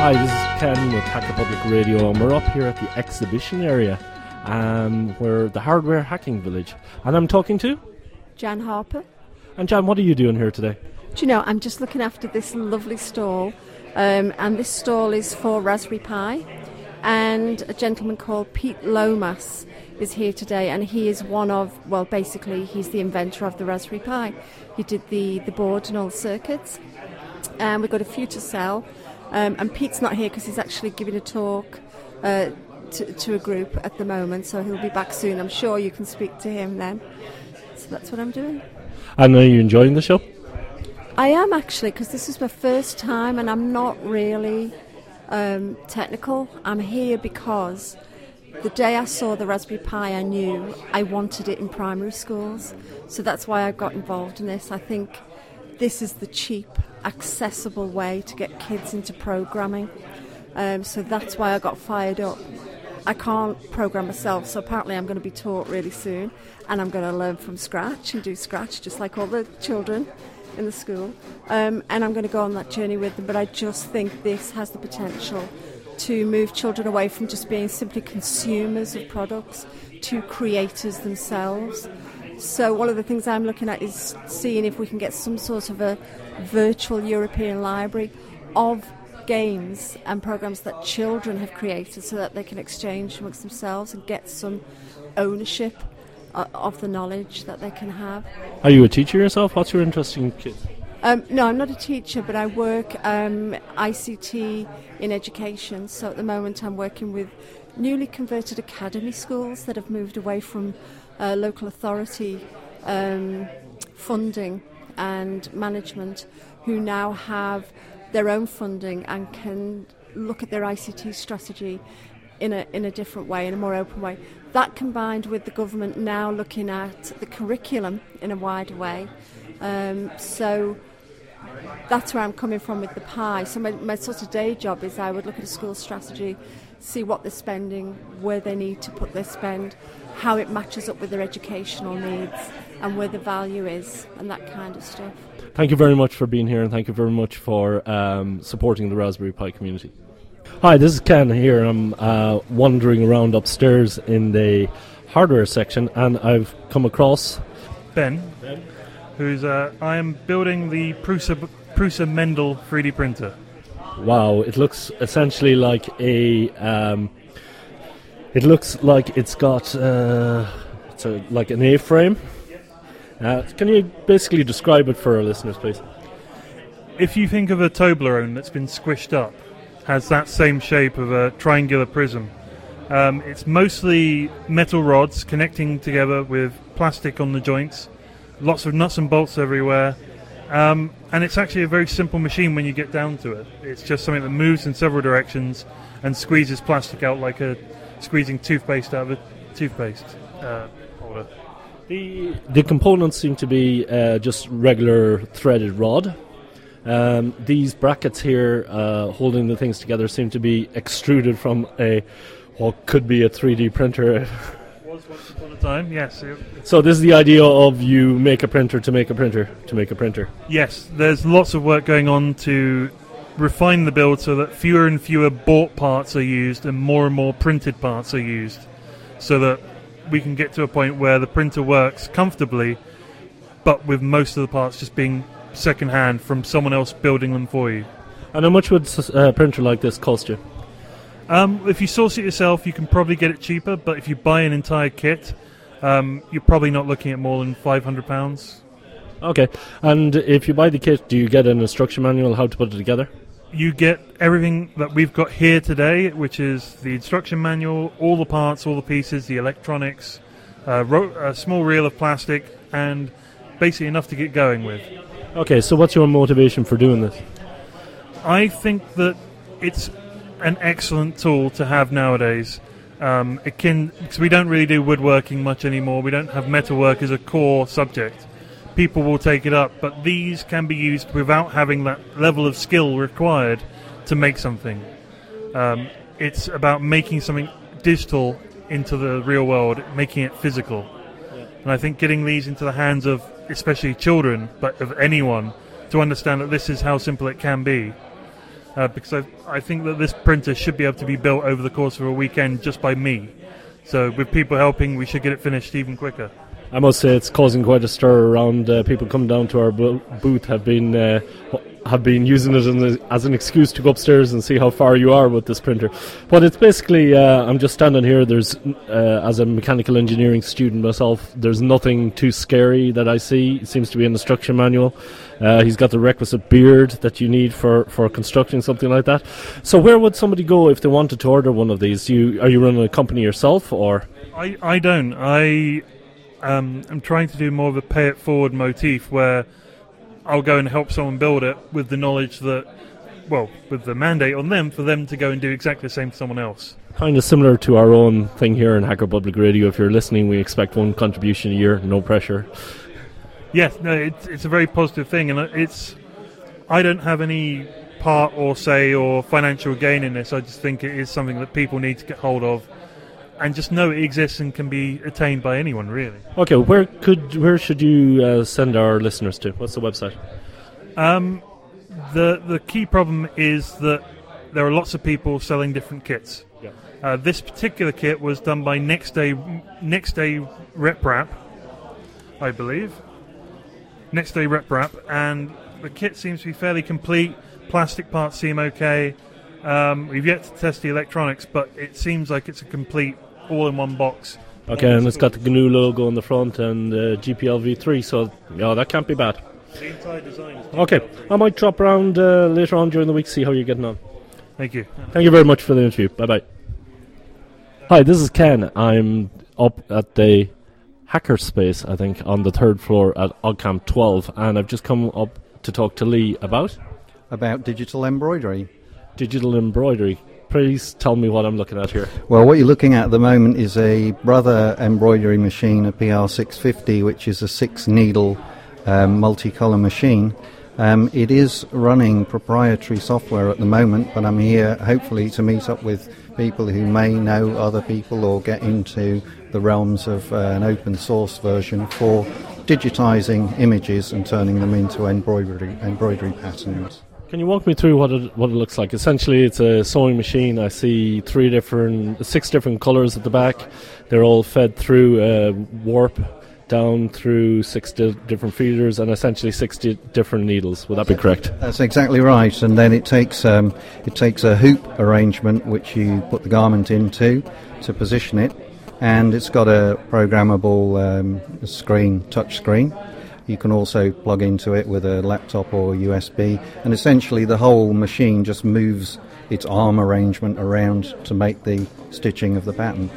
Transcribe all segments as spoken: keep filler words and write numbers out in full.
Hi, this is Ken with Hacker Public Radio, and we're up here at the exhibition area, um, where the Hardware Hacking Village. And I'm talking to Jan Harper. And Jan, what are you doing here today? Do you know, I'm just looking after this lovely stall, um, and this stall is for Raspberry Pi, and a gentleman called Pete Lomas is here today, and he is one of, well, basically, he's the inventor of the Raspberry Pi. He did the, the board and all the circuits, and we've got a few to sell. Um, and Pete's not here because he's actually giving a talk uh, to, to a group at the moment, so he'll be back soon. I'm sure you can speak to him then. So that's what I'm doing. And are you enjoying the show? I am actually, because this is my first time and I'm not really um, technical. I'm here because the day I saw the Raspberry Pi, I knew I wanted it in primary schools. So that's why I got involved in this. I think this is the cheap, accessible way to get kids into programming. Um, so that's why I got fired up. I can't program myself, so apparently I'm going to be taught really soon, and I'm going to learn from scratch and do scratch just like all the children in the school. Um, and I'm going to go on that journey with them, but I just think this has the potential to move children away from just being simply consumers of products to creators themselves. So one of the things I'm looking at is seeing if we can get some sort of a virtual European library of games and programs that children have created so that they can exchange amongst themselves and get some ownership uh, of the knowledge that they can have. Are you a teacher yourself? What's your interest in kids? Um, no, I'm not a teacher, but I work um, I C T in education. So at the moment I'm working with newly converted academy schools that have moved away from uh, local authority um, funding and management, who now have their own funding and can look at their I C T strategy in a in a different way, in a more open way. That combined with the government now looking at the curriculum in a wider way. Um, so that's where I'm coming from with the Pi. So my, my sort of day job is I would look at a school strategy, see what they're spending, where they need to put their spend, how it matches up with their educational needs, and where the value is, and that kind of stuff. Thank you very much for being here, and thank you very much for um, supporting the Raspberry Pi community. Hi, this is Ken here. I'm uh, wandering around upstairs in the hardware section, and I've come across Ben, ben. who's uh, I am building the Prusa, Prusa Mendel three D printer. Wow, it looks essentially like a. Um, it looks like it's got uh, it's a, like an A-frame. Uh, can you basically describe it for our listeners, please? If you think of a Toblerone that's been squished up, has that same shape of a triangular prism. Um, it's mostly metal rods connecting together with plastic on the joints, lots of nuts and bolts everywhere, um, and it's actually a very simple machine when you get down to it. It's just something that moves in several directions and squeezes plastic out like a squeezing toothpaste out of a toothpaste uh, holder. The the components seem to be uh, just regular threaded rod. Um, these brackets here uh, holding the things together seem to be extruded from a what could be a three D printer. Was once upon a time, yes. So this is the idea of you make a printer to make a printer to make a printer. Yes, there's lots of work going on to refine the build so that fewer and fewer bought parts are used and more and more printed parts are used, so that we can get to a point where the printer works comfortably, but with most of the parts just being second-hand from someone else building them for you. And how much would a printer like this cost you? Um, if you source it yourself, you can probably get it cheaper, but if you buy an entire kit, um, you're probably not looking at more than five hundred pounds. Okay, and if you buy the kit, do you get an instruction manual how to put it together? You get everything that we've got here today, which is the instruction manual, all the parts, all the pieces, the electronics, uh, ro- a small reel of plastic, and basically enough to get going with. Okay, so what's your motivation for doing this? I think that it's an excellent tool to have nowadays. Um, it can, because we don't really do woodworking much anymore. We don't have metalwork as a core subject. People will take it up, but these can be used without having that level of skill required to make something. Um, it's about making something digital into the real world, making it physical. Yeah. And I think getting these into the hands of especially children, but of anyone, to understand that this is how simple it can be, uh, because I, I think that this printer should be able to be built over the course of a weekend just by me. So with people helping, we should get it finished even quicker. I must say it's causing quite a stir around. Uh, people coming down to our bo- booth have been uh, have been using it as, a, as an excuse to go upstairs and see how far you are with this printer. But it's basically, uh, I'm just standing here. There's, uh, as a mechanical engineering student myself, there's nothing too scary that I see. It seems to be an instruction manual. Uh, he's got the requisite beard that you need for, for constructing something like that. So where would somebody go if they wanted to order one of these? You, are you running a company yourself, or? I, I don't. I... Um, I'm trying to do more of a pay it forward motif where I'll go and help someone build it with the knowledge that, well, with the mandate on them for them to go and do exactly the same to someone else. Kind of similar to our own thing here in Hacker Public Radio. If you're listening, we expect one contribution a year, no pressure. Yes, no, it's, it's a very positive thing, and it's I don't have any part or say or financial gain in this. I just think it is something that people need to get hold of and just know it exists and can be attained by anyone, really. Okay, where could where should you uh, send our listeners to? What's the website? Um, the the key problem is that there are lots of people selling different kits. Yeah. Uh, this particular kit was done by Next Day Next Day RepRap, I believe. Next Day RepRap, and the kit seems to be fairly complete. Plastic parts seem okay. Um, we've yet to test the electronics, but it seems like it's a complete all-in-one box. Okay, and it's got the G N U logo on the front and uh, G P L v three, so yeah, that can't be bad. The entire design is Okay, I might drop around uh, later on during the week to see how you're getting on. Thank you. Thank you very much for the interview. Bye-bye. Hi, this is Ken. I'm up at the Hackerspace, I think, on the third floor at OggCamp twelve, and I've just come up to talk to Lee about... About digital embroidery. Digital embroidery. Please tell me what I'm looking at here. Well, what you're looking at at the moment is a Brother embroidery machine, a P R six fifty, which is a six-needle um, multicolour machine. Um, it is running proprietary software at the moment, but I'm here hopefully to meet up with people who may know other people or get into the realms of uh, an open source version for digitising images and turning them into embroidery embroidery patterns. Can you walk me through what it what it looks like? Essentially, it's a sewing machine. I see three different, six different colours at the back. They're all fed through uh, warp down through six di- different feeders and essentially six di- different needles. Would that be correct? That's exactly right. And then it takes um, it takes a hoop arrangement which you put the garment into to position it, and it's got a programmable um, screen, touch screen. You can also plug into it with a laptop or U S B, and essentially the whole machine just moves its arm arrangement around to make the stitching of the pattern.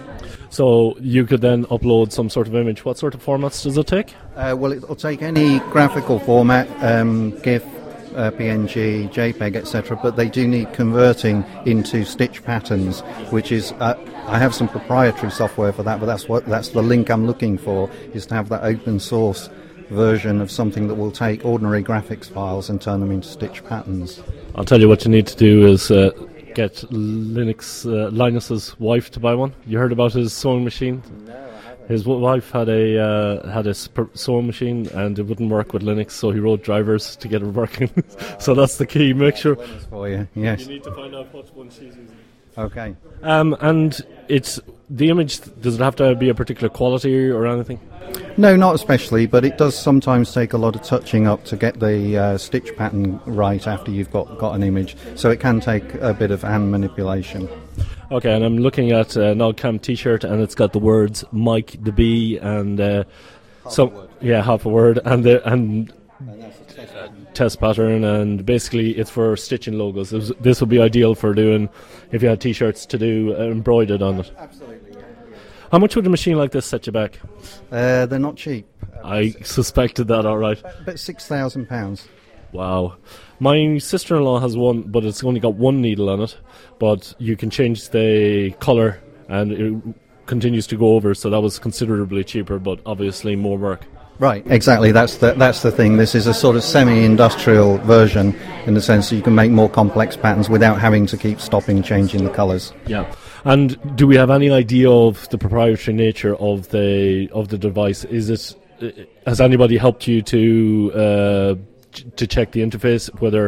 So you could then upload some sort of image. What sort of formats does it take? Uh, well, it'll take any graphical format, um, GIF, uh, P N G, JPEG, et cetera, but they do need converting into stitch patterns, which is... Uh, I have some proprietary software for that, but that's what that's the link I'm looking for, is to have that open source version of something that will take ordinary graphics files and turn them into stitch patterns. I'll tell you what you need to do is uh, get Linux, uh, Linus's wife to buy one. You heard about his sewing machine? No, I haven't. His w- wife had a uh, had a sp- sewing machine and it wouldn't work with Linux, so he wrote drivers to get it working. So that's the key. Make sure for you. Yes. You need to find out what one she's using. Okay. Um, and it's the image. Does it have to be a particular quality or anything? No, not especially, but it does sometimes take a lot of touching up to get the uh, stitch pattern right after you've got, got an image. So it can take a bit of hand manipulation. Okay, and I'm looking at an OggCamp T-shirt, and it's got the words Mike the Bee and uh, some yeah, half a word, and the and. And that's a test pattern. Test pattern, and basically it's for stitching logos. This, this would be ideal for doing, if you had T-shirts, to do uh, embroidered on it. Absolutely, yeah. How much would a machine like this set you back? Uh, they're not cheap. I suspected that, all right. About six thousand pounds. Wow. My sister-in-law has one, but it's only got one needle on it, but you can change the colour and it continues to go over, so that was considerably cheaper, but obviously more work. Right, exactly. That's the that's the thing. This is a sort of semi-industrial version in the sense that you can make more complex patterns without having to keep stopping changing the colours. Yeah. And do we have any idea of the proprietary nature of the of the device? Is it has anybody helped you to uh, ch- to check the interface, whether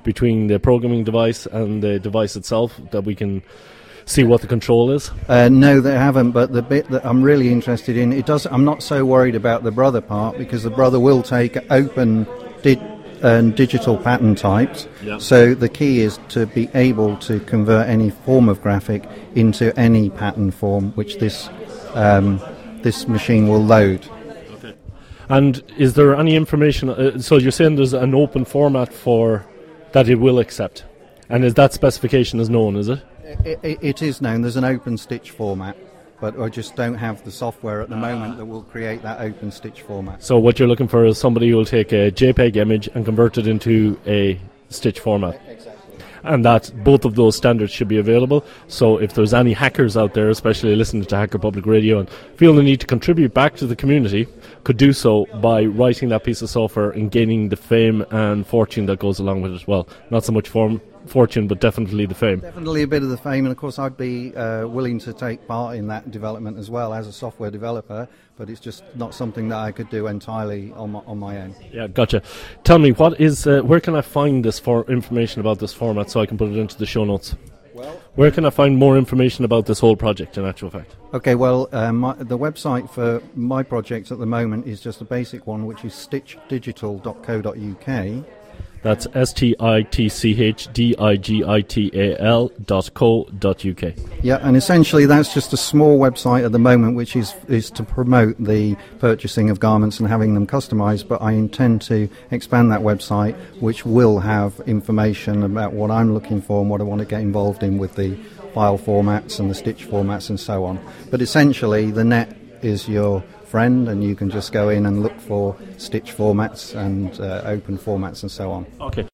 between the programming device and the device itself, that we can see what the control is? Uh, no, they haven't, but the bit that I'm really interested in, it does. I'm not so worried about the Brother part, because the Brother will take open di- and digital pattern types. Yeah. So the key is to be able to convert any form of graphic into any pattern form, which this um, this machine will load. Okay. And is there any information? Uh, so you're saying there's an open format for that it will accept, and is that specification is known? Is it? It, it, it is known. There's an open stitch format, but I just don't have the software at the moment that will create that open stitch format. So what you're looking for is somebody who will take a JPEG image and convert it into a stitch format. Exactly. And that both of those standards should be available. So if there's any hackers out there, especially listening to Hacker Public Radio, and feel the need to contribute back to the community, could do so by writing that piece of software and gaining the fame and fortune that goes along with it. Well, not so much form, fortune, but definitely the fame. Definitely a bit of the fame, and of course I'd be uh, willing to take part in that development as well as a software developer, but it's just not something that I could do entirely on my, on my own. Yeah, gotcha. Tell me, what is? Uh, where can I find this for information about this format so I can put it into the show notes? Well, where can I find more information about this whole project, in actual fact? Okay, well, uh, my, the website for my project at the moment is just a basic one, which is stitch digital dot co dot U K. That's S T I T C H D I G I T A L dot co dot U K. Yeah, and essentially that's just a small website at the moment, which is, is to promote the purchasing of garments and having them customised, but I intend to expand that website, which will have information about what I'm looking for and what I want to get involved in with the file formats and the stitch formats and so on. But essentially the net is your friend, and you can just go in and look for stitch formats and uh, open formats and so on. Okay.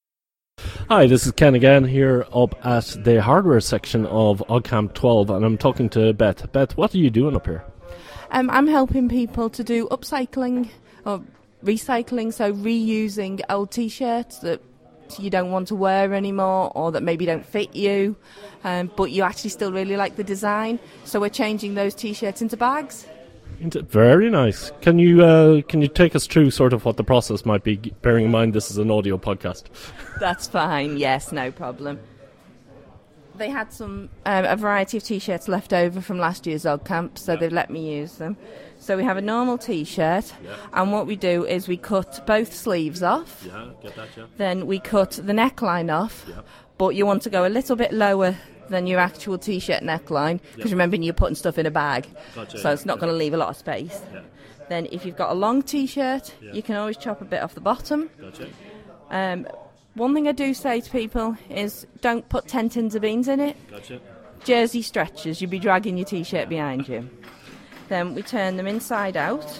Hi, this is Ken again here up at the hardware section of OggCamp twelve, and I'm talking to Beth. Beth, what are you doing up here? Um, I'm helping people to do upcycling or recycling, so reusing old T-shirts that you don't want to wear anymore or that maybe don't fit you, um, but you actually still really like the design. So we're changing those T-shirts into bags. Very nice. Can you uh, can you take us through sort of what the process might be, bearing in mind this is an audio podcast? That's fine, yes, no problem. They had some um, a variety of T-shirts left over from last year's OggCamp, so yeah. They've let me use them. So we have a normal T-shirt, yeah. And what we do is we cut both sleeves off. Yeah, get that, yeah. Then we cut the neckline off, yeah. But you want to go a little bit lower than your actual T-shirt neckline, because yep. Remember you're putting stuff in a bag, gotcha, so yeah, it's not yeah. going to leave a lot of space. Yeah. Then if you've got a long T-shirt, yeah. You can always chop a bit off the bottom. Gotcha. Um, one thing I do say to people is don't put ten tins of beans in it. Gotcha. Jersey stretches, you'll be dragging your T-shirt behind you. Then we turn them inside out,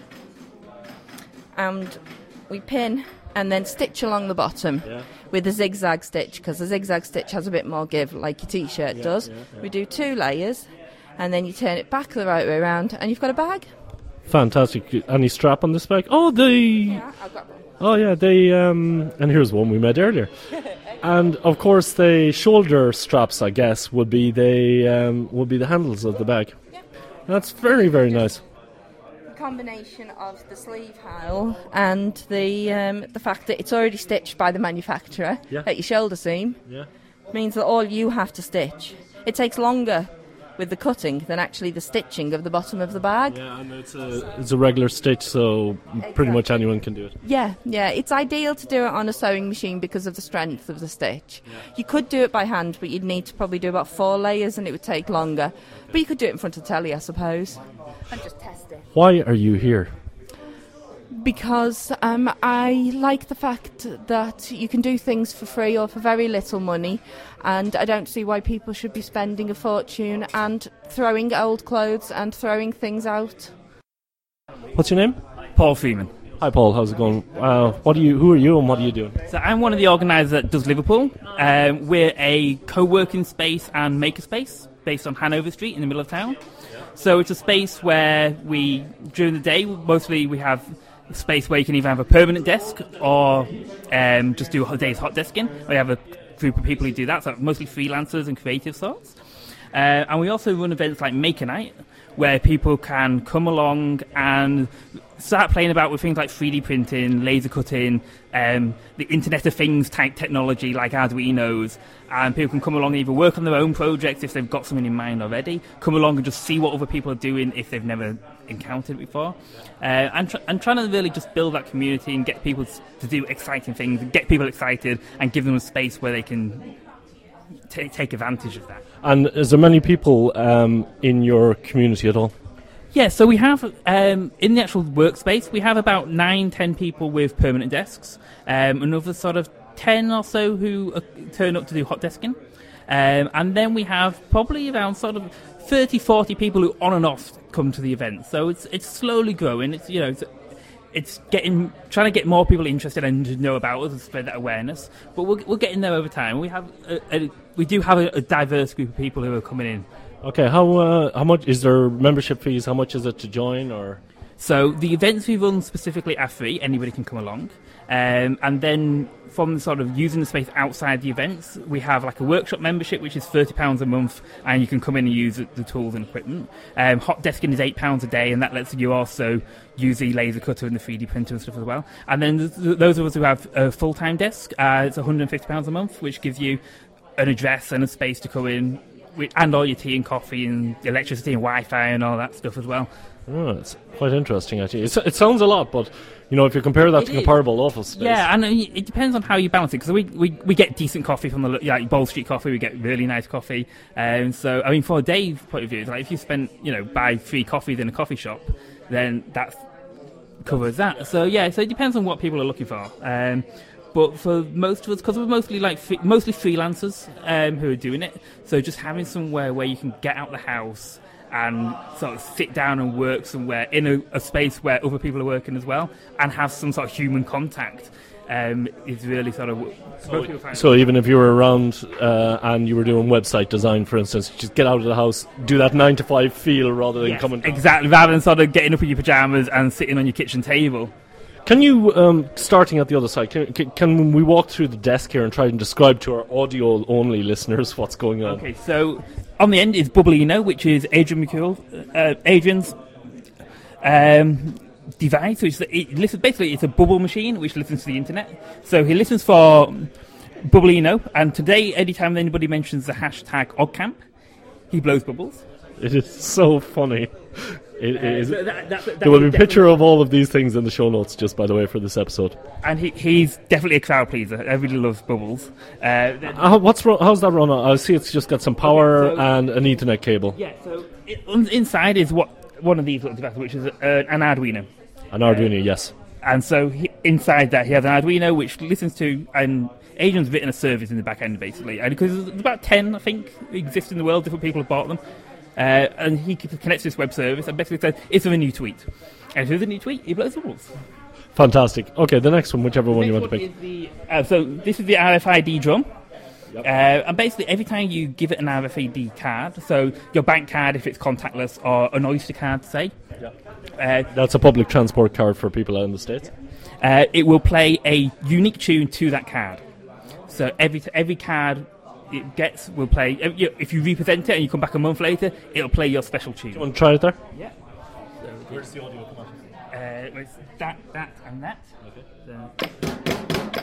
and we pin and then stitch along the bottom, yeah. With a zigzag stitch, because the zigzag stitch has a bit more give, like your T-shirt yeah, does. Yeah, yeah. We do two layers, and then you turn it back the right way around, and you've got a bag. Fantastic. Any strap on this bag? Oh, the... Yeah, I've got one. Oh, yeah, they... Um, and here's one we made earlier. And, of course, the shoulder straps, I guess, would be the, um, would be the handles of the bag. Yeah. That's very, very nice. Combination of the sleeve hole and the um, the fact that it's already stitched by the manufacturer yeah. at your shoulder seam yeah. means that all you have to stitch. It takes longer with the cutting than actually the stitching of the bottom of the bag. Yeah, and it's a, it's a regular stitch, so exactly. Pretty much anyone can do it. Yeah, yeah. It's ideal to do it on a sewing machine because of the strength of the stitch. Yeah. You could do it by hand, but you'd need to probably do about four layers and it would take longer. Okay. But you could do it in front of the telly, I suppose, and just test it. Why are you here? Because um, I like the fact that you can do things for free or for very little money, and I don't see why people should be spending a fortune and throwing old clothes and throwing things out. What's your name? Paul Freeman. Hi Paul, how's it going? Uh, what are you? Who are you and what are you doing? So I'm one of the organisers that does Liverpool. Um, we're a co-working space and makerspace based on Hanover Street in the middle of town. So it's a space where we, during the day, mostly we have a space where you can either have a permanent desk or um, just do a day's hot desking. We have a group of people who do that, so mostly freelancers and creative sorts. Uh, and we also run events like Maker Night, where people can come along and start playing about with things like three D printing, laser cutting, um, the Internet of Things type technology like Arduinos, and people can come along and either work on their own projects if they've got something in mind already, come along and just see what other people are doing if they've never encountered it before, uh, and, tr- and trying to really just build that community and get people to do exciting things, and get people excited and give them a space where they can t- take advantage of that. And is there many people um, in your community at all? Yeah, so we have, um, in the actual workspace, we have about nine, ten people with permanent desks, um, another sort of ten or so who uh, turn up to do hot desking, um, and then we have probably around sort of thirty, forty people who on and off come to the event. So it's it's slowly growing. It's, you know, it's, it's getting, trying to get more people interested and to know about us and spread that awareness, but we're, we're getting there over time. We have a, a, we do have a, a diverse group of people who are coming in. Okay, how uh, how much is there membership fees? How much is it to join? Or so the events we run specifically are free; anybody can come along. Um, and then from sort of using the space outside the events, we have like a workshop membership, which is thirty pounds a month, and you can come in and use the, the tools and equipment. Um, hot desking is eight pounds a day, and that lets you also use the laser cutter and the three D printer and stuff as well. And then th- th- those of us who have a full-time desk, uh, it's one hundred fifty pounds a month, which gives you an address and a space to come in, and all your tea and coffee and electricity and Wi-Fi and all that stuff as well. Oh, it's quite interesting, actually. It's, it sounds a lot, but, you know, if you compare that it to is. comparable office space... Yeah, and it depends on how you balance it, because we, we, we get decent coffee from the, like, Bowl Street Coffee, we get really nice coffee. Um, so, I mean, for Dave's point of view, it's like if you spend, you know, buy three coffees in a coffee shop, then that covers that. So, yeah, so it depends on what people are looking for. Um, But for most of us, because we're mostly like f- mostly freelancers um, who are doing it, so just having somewhere where you can get out the house and sort of sit down and work somewhere in a, a space where other people are working as well, and have some sort of human contact um, is really sort of. So, so even if you were around uh, and you were doing website design, for instance, just get out of the house, do that nine to five feel rather than yes, coming down. Exactly, rather than sort of getting up in your pajamas and sitting on your kitchen table. Can you, um, starting at the other side, can, can, can we walk through the desk here and try and describe to our audio-only listeners what's going on? Okay, so on the end is Bubblino, which is Adrian McCool, uh, Adrian's um, device, which is, it listens, basically it's a bubble machine which listens to the internet. So he listens for Bubblino, and today, anytime anybody mentions the hashtag OggCamp, he blows bubbles. It is so funny. It, it Uh, is, so that, that, that there will be a definitely- picture of all of these things in the show notes, just by the way, for this episode. And he, he's definitely a crowd pleaser. Everybody loves bubbles. Uh, th- Uh, what's ru- how's that run on? I see it's just got some power Okay, so- and an Ethernet cable. yeah, so it, on- inside is what one of these little devices, which is uh, an Arduino. An Arduino, yes. And so he, inside that, he has an Arduino which listens to, and Adrian's written a service in the back end, basically. And because there's about ten, I think, exist in the world, different people have bought them. Uh, and he connects to this web service and basically says, is there a new tweet? And if there's a new tweet, he blows bubbles. Fantastic. Okay, the next one, whichever one you want to pick. Is the, uh, so this is the R F I D drum. Yep. Uh, and basically, every time you give it an R F I D card, so your bank card if it's contactless, or an Oyster card, say, uh, That's a public transport card for people out in the States. uh, it will play a unique tune to that card. So every every card it gets will play. If you, if you represent it and you come back a month later, it'll play your special tune. You want to try it there? Yeah. Where's the audio come out? Uh, it's that, that, and that. Okay. So,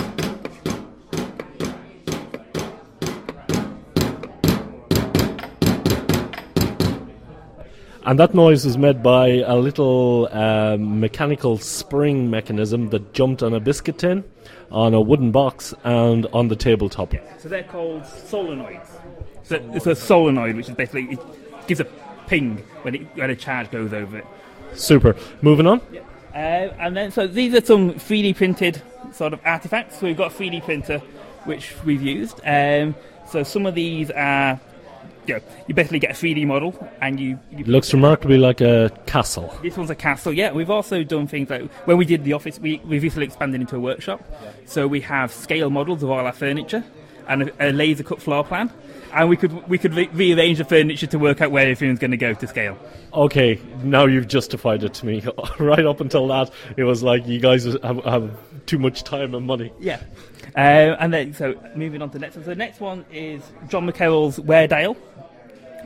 And that noise was made by a little um, mechanical spring mechanism that jumped on a biscuit tin, on a wooden box, and on the tabletop. so they're called solenoids. So it's a solenoid, which is basically it gives a ping when it, when a charge goes over it. Super. Moving on. Uh, and then, so these are some three D printed sort of artifacts. So we've got a three D printer, which we've used. Um, so some of these are, you know, you basically get a three D model, and you. you It looks remarkably like a castle. This one's a castle. Yeah, we've also done things like when we did the office, we we've recently expanded into a workshop. So we have scale models of all our furniture and a, a laser cut floor plan, and we could we could re- rearrange the furniture to work out where everything's going to go to scale. Okay, now you've justified it to me. Right up until that, it was like you guys have, have too much time and money. Yeah. Uh, and then, so moving on to the next one. So the next one is John McCarroll's Wear Dial,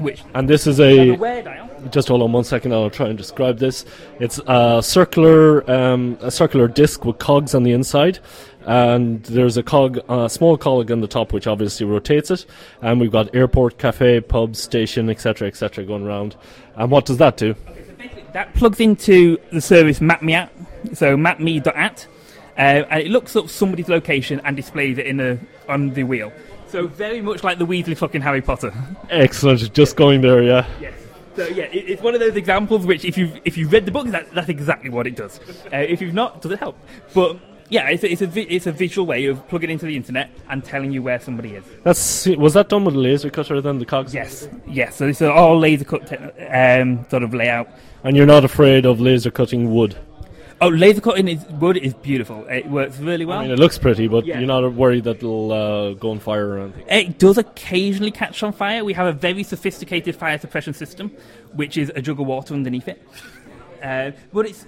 which And this is have a a wear dial. just hold on one second. I'll try and describe this. It's a circular, um, a circular disc with cogs on the inside, and there's a cog, a small cog on the top, which obviously rotates it. And we've got airport, cafe, pub, station, et cetera, et cetera, going around. And what does that do? Okay, so basically that plugs into the service MapMeAt, so mapme.at, uh, and it looks up somebody's location and displays it in a on the wheel. So very much like the Weasley fucking Harry Potter. Excellent. Just going there, yeah. Yes. So yeah, it, it's one of those examples which, if you if you read the book, that, that's exactly what it does. Uh, if you've not, does it help? But yeah, it's a, it's a vi- it's a visual way of plugging into the internet and telling you where somebody is. That's was that done with a laser cutter then, the cogs? Yes, yes. So it's an all laser cut te- um, sort of layout. And you're not afraid of laser cutting wood? Oh, laser cutting is wood is beautiful. It works really well. I mean, it looks pretty, but Yeah. you're not worried that it'll uh, go on fire or anything? It does occasionally catch on fire. We have a very sophisticated fire suppression system, which is a jug of water underneath it. Uh, but it's,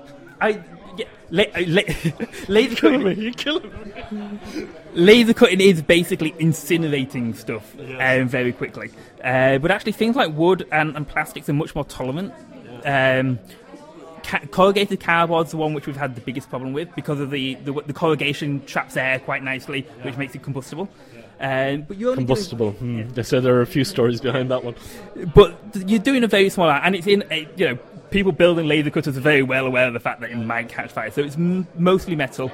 I yeah, la- la- laser cutting. You're killing me. Laser cutting is basically incinerating stuff um, very quickly. Uh, but actually, things like wood and, and plastics are much more tolerant. Um, Ca- corrugated cardboard's the one which we've had the biggest problem with because of the, the, the corrugation traps air quite nicely, which makes it combustible. Um, but you're only Combustible. Hmm. They say there are a few stories behind that one. Doing, but th- you're doing a very small amount, and it's in a, you know people building laser cutters are very well aware of the fact that it might catch fire. So it's m- mostly metal.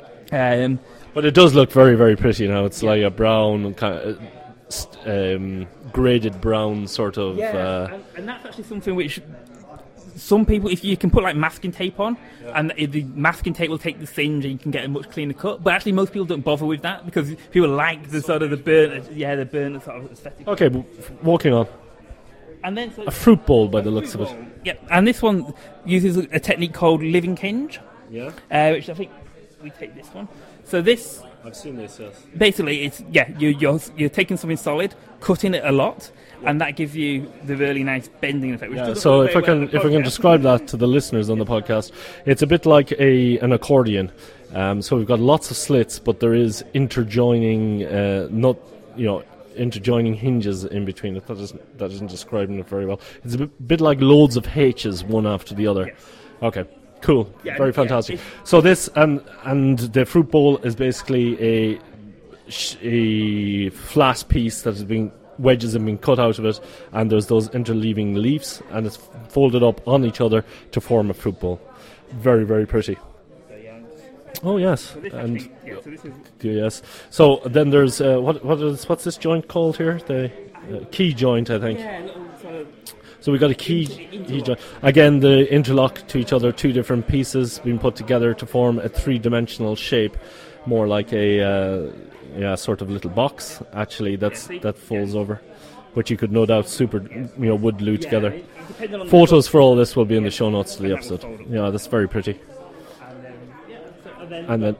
Um, But it does look very, very pretty now. It's like a brown, kind of, st- um, graded brown sort of. yeah, Uh, and, and that's actually something which. Some people, if you can put like masking tape on, and the, the masking tape will take the singe, and you can get a much cleaner cut. But actually, most people don't bother with that because people like the sort of the burnt, yeah, the burnt sort of aesthetic. okay, but f- walking on. And then so A fruit bowl by the looks of it. yeah, and this one uses a, a technique called living hinge, Yeah, uh, which I think we take this one. So this I've seen this, yes. basically, it's yeah, you, you're you're taking something solid, cutting it a lot, and that gives you the really nice bending effect. Which Yeah, doesn't so look if I very well can on the if I can podcast. describe that to the listeners on the podcast, it's a bit like a an accordion. Um, so we've got lots of slits, but there is interjoining, uh, not you know, interjoining hinges in between it. That isn't that isn't describing it very well. It's a bit, bit like loads of H's, one after the other. Yes. Okay. Cool, Yeah, very yeah, fantastic. it- So this and and the fruit bowl is basically a sh- a flat piece that has been wedges have been cut out of it, and there's those interleaving leaves, and it's folded up on each other to form a fruit bowl. Very, very pretty. So, yeah, Oh yes, so this and actually, yeah, so this is yes. So then there's uh, what what is what's this joint called here? The uh, key joint, I think. yeah, a little sort of So we got a key, key joint. Again, the interlock to each other, two different pieces being put together to form a three-dimensional shape, more like a uh, yeah, sort of little box. Actually, that's Yeah, see? that folds over, which you could no doubt super, you know, wood glue yeah, together. it- depending on the Photos for all this will be in the show notes to the And that will episode. fold up. Yeah, that's very pretty. And then, yeah, so, and then, And then,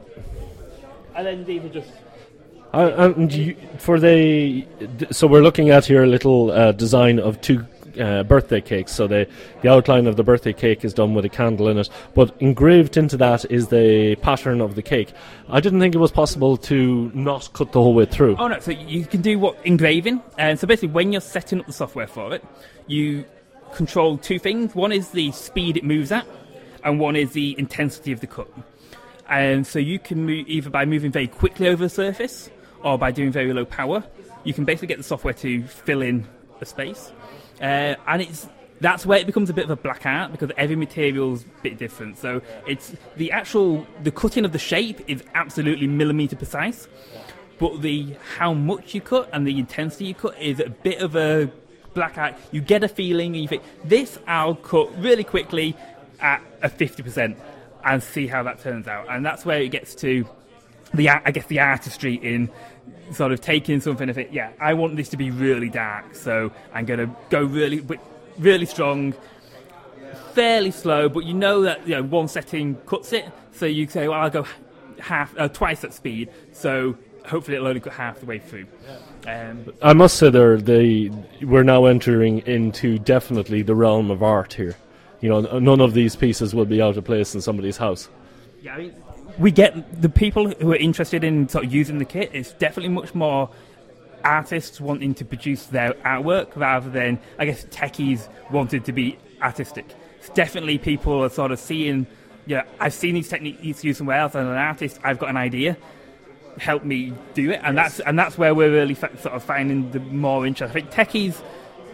and then these are just uh, and you, for the, so we're looking at here a little uh, design of two. Uh, birthday cakes. So the the outline of the birthday cake is done with a candle in it, but engraved into that is the pattern of the cake. I didn't think it was possible to not cut the whole way through. Oh no! So you can do what engraving, and so basically, when you're setting up the software for it, you control two things. One is the speed it moves at, and one is the intensity of the cut. And so you can move either by moving very quickly over the surface, or by doing very low power. You can basically get the software to fill in a space, uh, and it's that's where it becomes a bit of a black art because every material's a bit different. So it's the actual the cutting of the shape is absolutely millimeter precise. But the how much you cut and the intensity you cut is a bit of a black art. You get a feeling and you think, this I'll cut really quickly at a fifty percent and see how that turns out. And that's where it gets to the, I guess, the artistry in sort of taking something of it. Yeah, I want this to be really dark, so I'm going to go really, really strong, fairly slow, but you know that, you know, one setting cuts it. So you say, well, I'll go half, uh, twice that speed. So hopefully it'll only cut half the way through. Um, I must say, there, they we're now entering into definitely the realm of art here. You know, n- none of these pieces will be out of place in somebody's house. yeah, I mean, we get the people who are interested in sort of using the kit. It's definitely much more artists wanting to produce their artwork rather than, I guess, techies wanted to be artistic. It's definitely people are sort of seeing, yeah, I've seen these techniques used somewhere else, and as an artist, I've got an idea. Help me do it, and that's and that's where we're really fa- sort of finding the more interest. I think techies,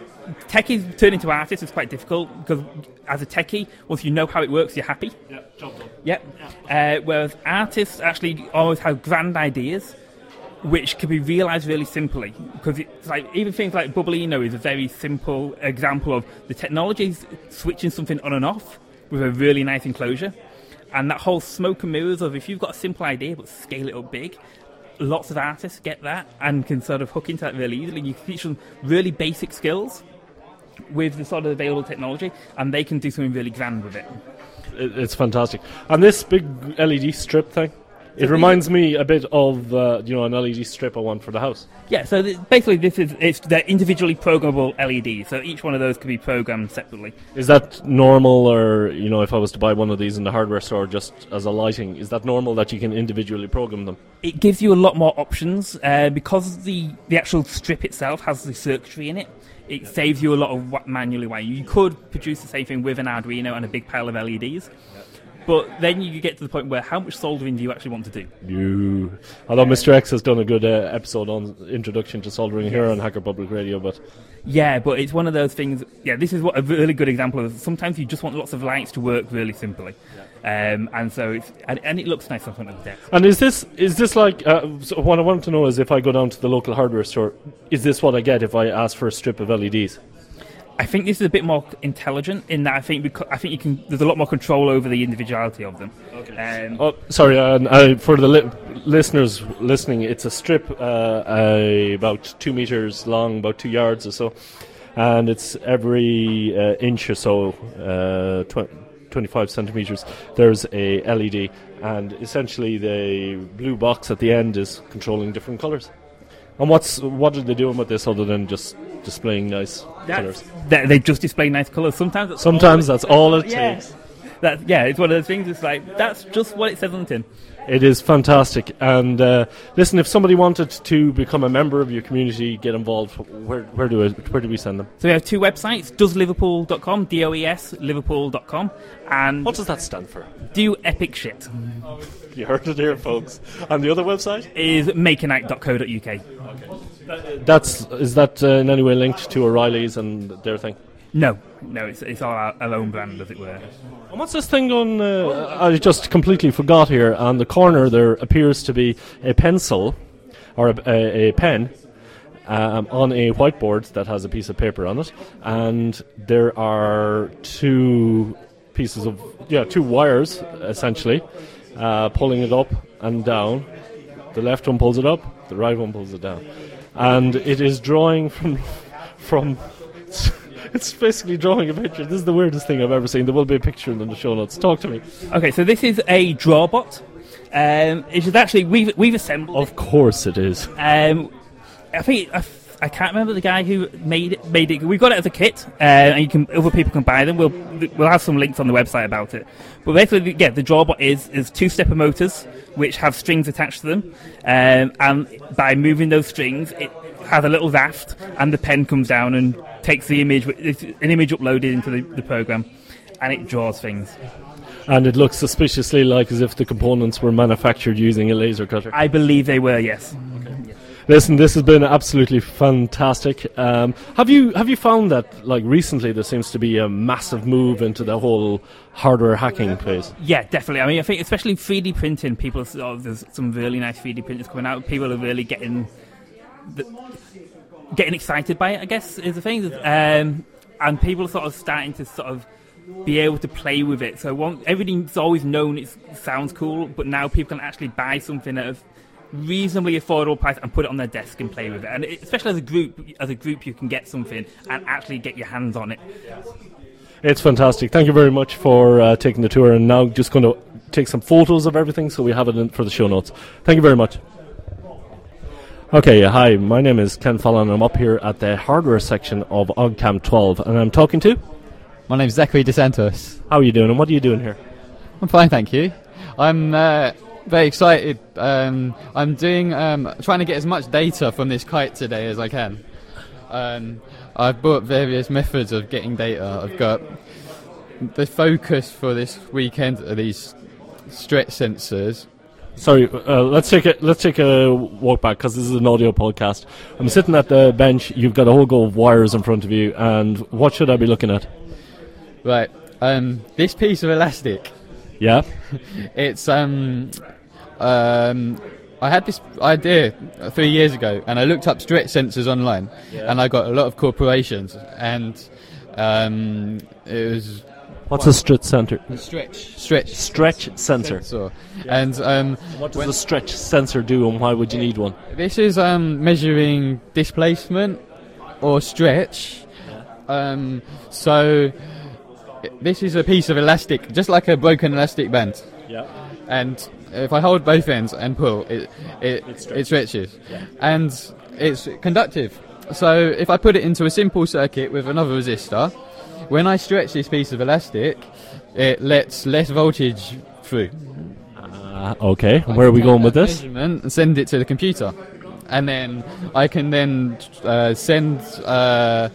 techies turning into artists is quite difficult because as a techie, once you know how it works, you're happy. Yeah, job done. Yep. Uh, whereas artists actually always have grand ideas, which can be realised really simply. Because it's like even things like Bubblino is a very simple example of the technology's switching something on and off with a really nice enclosure. And that whole smoke and mirrors of if you've got a simple idea but scale it up big, lots of artists get that and can sort of hook into that really easily. You can teach them really basic skills with the sort of available technology, and they can do something really grand with it. It, it's fantastic. And this big L E D strip thing, it reminds me a bit of uh, you know an L E D strip I want for the house. Yeah, so th- basically this is it's they're individually programmable L E Ds, so each one of those can be programmed separately. Is that normal, or you know if I was to buy one of these in the hardware store just as a lighting, is that normal that you can individually program them? It gives you a lot more options uh, because the the actual strip itself has the circuitry in it. It yeah. saves you a lot of what manually wiring. You could produce the same thing with an Arduino and a big pile of L E Ds. Yeah. But then you get to the point where how much soldering do you actually want to do? You. Although Mister X has done a good uh, episode on introduction to soldering yes. here on Hacker Public Radio, but yeah, but it's one of those things. Yeah, this is what a really good example of. Sometimes you just want lots of lights to work really simply, yeah. um, and so it's and, and it looks nice in front of the desk. And is this is this like uh, so what I want to know is if I go down to the local hardware store, is this what I get if I ask for a strip of L E Ds? I think this is a bit more intelligent in that I think because I think you can. There's a lot more control over the individuality of them. Okay. Um, oh, sorry. Uh, uh, for the li- listeners listening, it's a strip uh, uh, about two meters long, about two yards or so, and it's every uh, inch or so, uh, tw- twenty-five centimeters. There's a L E D, and essentially the blue box at the end is controlling different colours. And what's what are they doing with this other than just displaying nice colours? They, they just display nice colours. Sometimes that's Sometimes all that's all it yeah. takes. That, yeah, it's one of those things. It's like that's just what it says on the tin. It is fantastic. And uh, listen, if somebody wanted to become a member of your community, get involved, where where do it, where do we send them? So we have two websites: does liverpool dot com, D O E S liverpool dot com, and what does that stand for? Do epic shit. You heard it here, folks. And the other website is makernight dot co dot U K. Okay. That's is that uh, in any way linked to O'Reilly's and their thing? No, no, it's it's our, our own brand, as it were. And what's this thing on? Uh, I just completely forgot here. On the corner, there appears to be a pencil or a, a, a pen um, on a whiteboard that has a piece of paper on it, and there are two pieces of yeah, two wires essentially uh, pulling it up and down. The left one pulls it up, the right one pulls it down, and it is drawing from from. It's basically drawing a picture. This is the weirdest thing I've ever seen. There will be a picture in the show notes. Talk to me. Okay, so this is a drawbot. Um, it is actually we've we've assembled. Of course, it is. Um, I think I, I can't remember the guy who made it. Made it. We've got it as a kit, uh, and you can other people can buy them. We'll we'll have some links on the website about it. But basically, yeah, the drawbot is is two stepper motors which have strings attached to them, um, and by moving those strings, it has a little raft, and the pen comes down and takes the image, it's an image uploaded into the, the program, and it draws things. And it looks suspiciously like as if the components were manufactured using a laser cutter. I believe they were, yes. Okay. Yes. Listen, this has been absolutely fantastic. Um, have you have you found that like recently there seems to be a massive move into the whole hardware hacking phase? Yeah, definitely. I mean, I think especially three D printing, people oh, there's some really nice three D printers coming out. People are really getting the, getting excited by it, I guess, is the thing. Um, and people are sort of starting to sort of be able to play with it. So one, everything's always known it sounds cool, but now people can actually buy something at a reasonably affordable price and put it on their desk and play with it. And it, especially as a group, as a group, you can get something and actually get your hands on it. It's fantastic. Thank you very much for uh, taking the tour. And now just going to take some photos of everything so we have it in for the show notes. Thank you very much. Okay, hi, my name is Ken Fallon. I'm up here at the hardware section of OggCamp twelve, and I'm talking to... My name's Zachary DeSantos. How are you doing, and what are you doing here? I'm fine, thank you. I'm uh, very excited. Um, I'm doing, um, trying to get as much data from this kite today as I can. Um, I've bought various methods of getting data. I've got the focus for this weekend are these stretch sensors. Sorry, uh, let's take a let's take a walk back because this is an audio podcast. I'm sitting at the bench. You've got a whole go of wires in front of you, and what should I be looking at? Right, um, this piece of elastic. Yeah, it's um, um, I had this idea three years ago, and I looked up stretch sensors online, yeah. and I got a lot of corporations, and um, it was. What's a stretch sensor? A stretch. Stretch. Stretch sensor. sensor. Yeah. And um, what does a stretch sensor do, and why would you need one? This is um, measuring displacement or stretch. Yeah. Um, so this is a piece of elastic, just like a broken elastic band. Yeah. And if I hold both ends and pull, it it, it, it stretches. Yeah. And it's conductive. So if I put it into a simple circuit with another resistor, when I stretch this piece of elastic, it lets less voltage through. Uh, okay, where are we going with this? Measurement and send it to the computer, and then I can then uh, send uh,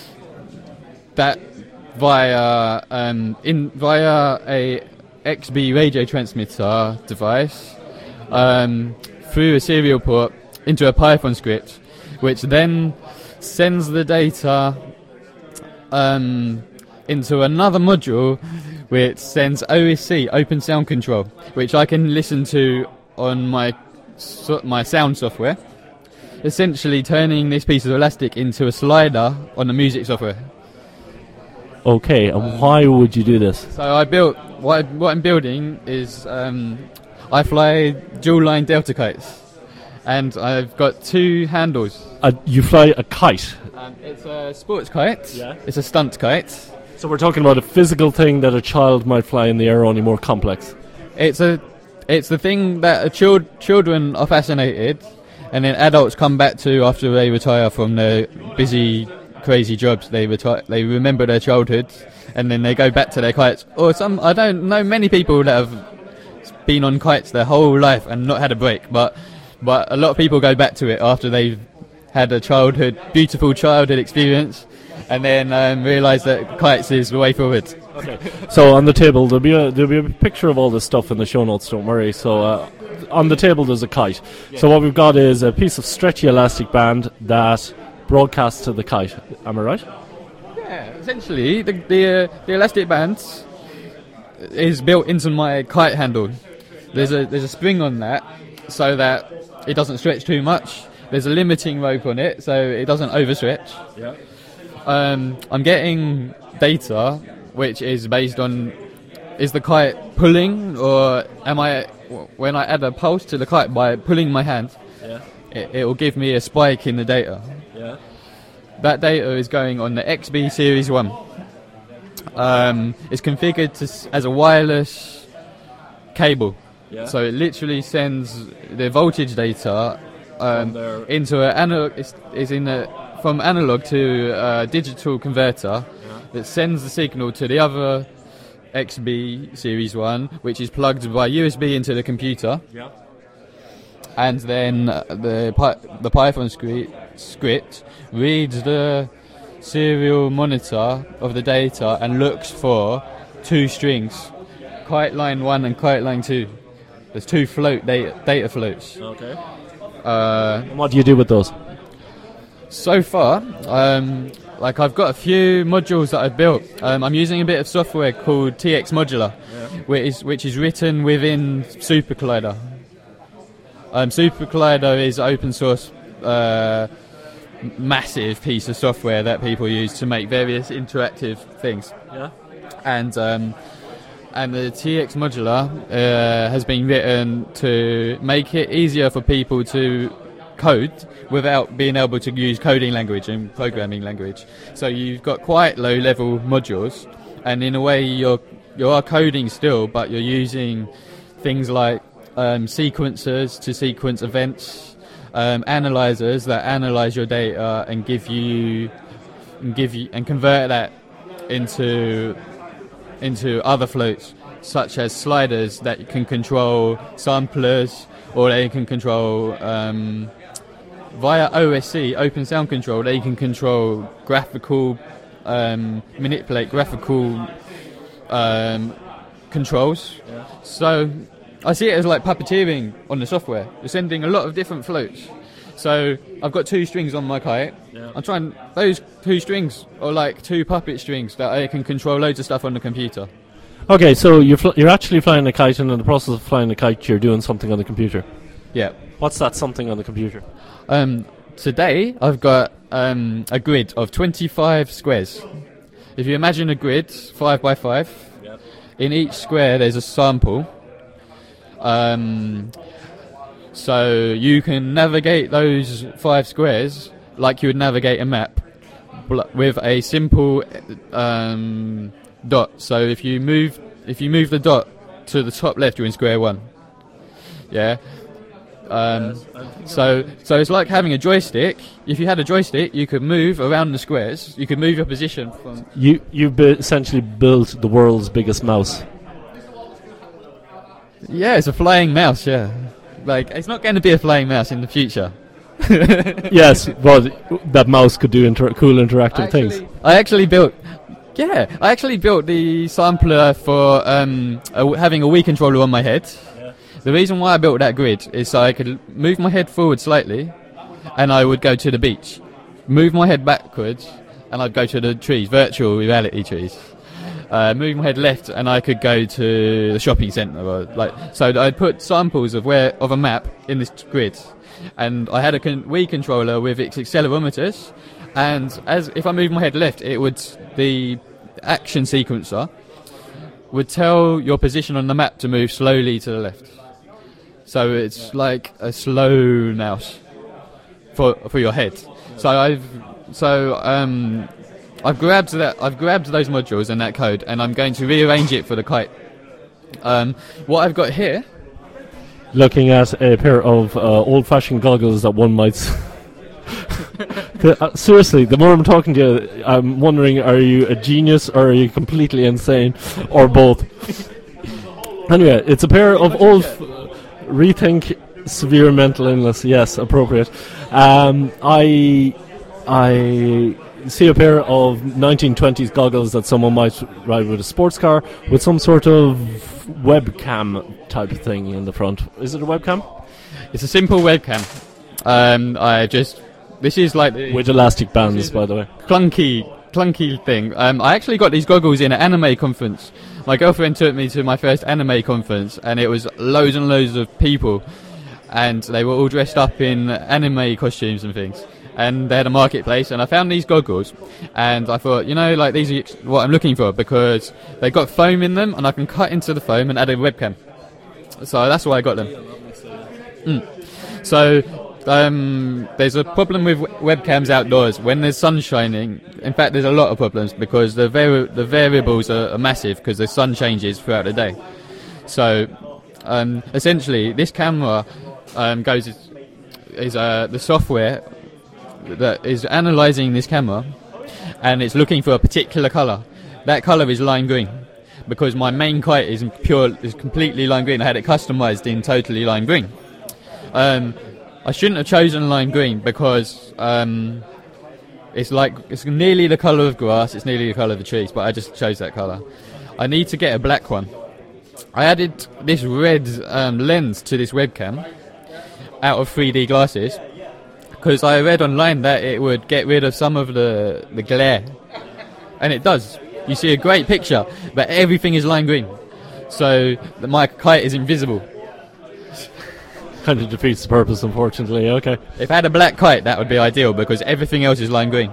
that via um, in via a X B radio transmitter device um, through a serial port into a Python script, which then sends the data Um, into another module which sends O S C, Open Sound Control, which I can listen to on my so, my sound software, essentially turning this piece of elastic into a slider on the music software. Okay, and um, why would you do this? So I built, what, I, what I'm building is, um, I fly dual line Delta kites, and I've got two handles. Uh, you fly a kite? Um, it's a sports kite. Yeah. It's a stunt kite. So we're talking about a physical thing that a child might fly in the air, only more complex. It's a, it's the thing that a child, children are fascinated, and then adults come back to after they retire from their busy, crazy jobs. They retire, they remember their childhood, and then they go back to their kites. Or some, I don't know many people that have been on kites their whole life and not had a break, but but a lot of people go back to it after they've had a childhood, beautiful childhood experience, and then um, realise that kites is the way forward. Okay. So on the table there'll be a there'll be a picture of all this stuff in the show notes. Don't worry. So uh, on the table there's a kite. Yeah. So what we've got is a piece of stretchy elastic band that broadcasts to the kite. Am I right? Yeah. Essentially, the the, uh, the elastic band is built into my kite handle. There's a there's a spring on that so that it doesn't stretch too much. There's a limiting rope on it, so it doesn't overstretch. Yeah. Um, I'm getting data which is based on, is the kite pulling, or am I, when I add a pulse to the kite by pulling my hand, yeah. it, it will give me a spike in the data. Yeah. That data is going on the X B Series one. Um, it's configured to, s- as a wireless cable. Yeah. So it literally sends the voltage data Um, into an analog, is, is in a, from analog to a digital converter, yeah. that sends the signal to the other X B Series one, which is plugged by U S B into the computer. Yeah. And then the the Python script, script reads the serial monitor of the data and looks for two strings, kite line one and kite line two. There's two float data, data floats. Okay. Uh, and what do you do with those? So far, um, like I've got a few modules that I've built. Um, I'm using a bit of software called T X Modular, yeah. which is which is written within SuperCollider. Um, SuperCollider is open source, uh, massive piece of software that people use to make various interactive things. Yeah. And um, and the T X Modular uh, has been written to make it easier for people to code without being able to use coding language and programming language. So you've got quite low level modules, and in a way you're you are coding still, but you're using things like um, sequencers to sequence events, um, analyzers that analyze your data and give you and give you and convert that into into other floats such as sliders that can control samplers, or they can control um, via O S C, Open Sound Control. They can control graphical, um, manipulate graphical um, controls. Yeah. So I see it as like puppeteering on the software. You're sending a lot of different floats. So I've got two strings on my kite. Yeah. I'm trying, those two strings are like two puppet strings that I can control loads of stuff on the computer. Okay, so you're fl- you're actually flying a kite, and in the process of flying a kite, you're doing something on the computer. Yeah. What's that something on the computer? Um, today I've got um, a grid of twenty-five squares. If you imagine a grid, five by five, yep. In each square there's a sample. Um, so you can navigate those five squares like you would navigate a map, with a simple um, dot. So if you move, if you move the dot to the top left, you're in square one. Yeah. Um, so, so it's like having a joystick. If you had a joystick, you could move around the squares. You could move your position from. You you bu- essentially built the world's biggest mouse. Yeah, it's a flying mouse. Yeah, like it's not going to be a flying mouse in the future. Yes, but that mouse could do inter- cool interactive actually, things. I actually built. Yeah, I actually built the sampler for um, a, having a Wii controller on my head. Yeah. The reason why I built that grid is so I could move my head forward slightly, and I would go to the beach. Move my head backwards, and I'd go to the trees, virtual reality trees. Uh, move my head left, and I could go to the shopping centre. Or like, so I'd put samples of where of a map in this grid, and I had a con- Wii controller with its accelerometers. And as if I move my head left, it would the action sequencer would tell your position on the map to move slowly to the left. So it's like a slow mouse for for your head. So I've so um I've grabbed that I've grabbed those modules and that code, and I'm going to rearrange it for the kite. Um, what I've got here. Looking at a pair of uh, old-fashioned goggles that one might. S- the, uh, seriously, the more I'm talking to you, I'm wondering: are you a genius, or are you completely insane, or both? Anyway, it's a pair of old. F- rethink severe mental illness. Yes, appropriate. Um, I, I see a pair of nineteen twenties goggles that someone might ride with a sports car with some sort of webcam type of thing in the front. Is it a webcam? It's a simple webcam. Um, I just this is like the with elastic bands, by the way. Clunky, clunky thing. Um, I actually got these goggles in an anime conference. My girlfriend took me to my first anime conference, and it was loads and loads of people, and they were all dressed up in anime costumes and things. And they had a marketplace, and I found these goggles, and I thought, you know, like these are what I'm looking for, because they got foam in them, and I can cut into the foam and add a webcam. So that's why I got them. Mm. So um, there's a problem with w- webcams outdoors when there's sun shining. In fact, there's a lot of problems because the vari- the variables are, are massive because the sun changes throughout the day. So um, essentially, this camera um, goes is, is uh, the software that is analysing this camera, and it's looking for a particular colour. That colour is lime green, because my main kite is pure, is completely lime green. I had it customised in totally lime green. Um, I shouldn't have chosen lime green because um, it's like it's nearly the colour of grass, it's nearly the colour of the trees, but I just chose that colour. I need to get a black one. I added this red um, lens to this webcam out of three D glasses, because I read online that it would get rid of some of the, the glare. And it does. You see a great picture, but everything is lime green. So the, my kite is invisible. Kind of defeats the purpose, unfortunately. Okay. If I had a black kite, that would be ideal, because everything else is lime green.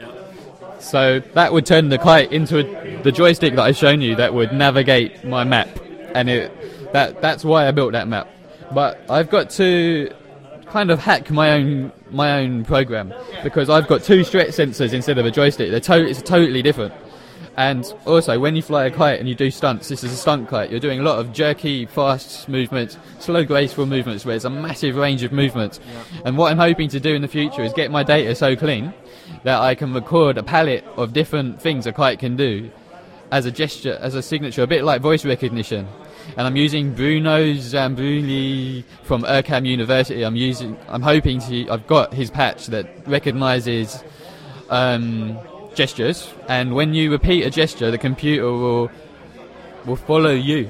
So that would turn the kite into a, the joystick that I've shown you that would navigate my map. And it, that that's why I built that map. But I've got to kind of hack my own my own program, because I've got two stretch sensors instead of a joystick. They're to- it's totally different. And also, when you fly a kite and you do stunts, this is a stunt kite, you're doing a lot of jerky, fast movements, slow, graceful movements, where it's a massive range of movements. Yeah. And what I'm hoping to do in the future is get my data so clean that I can record a palette of different things a kite can do, as a gesture, as a signature, a bit like voice recognition. And I'm using Bruno Zambuli from Urcam University. I'm using, I'm hoping to, I've got his patch that recognises um, gestures, and when you repeat a gesture, the computer will will follow you.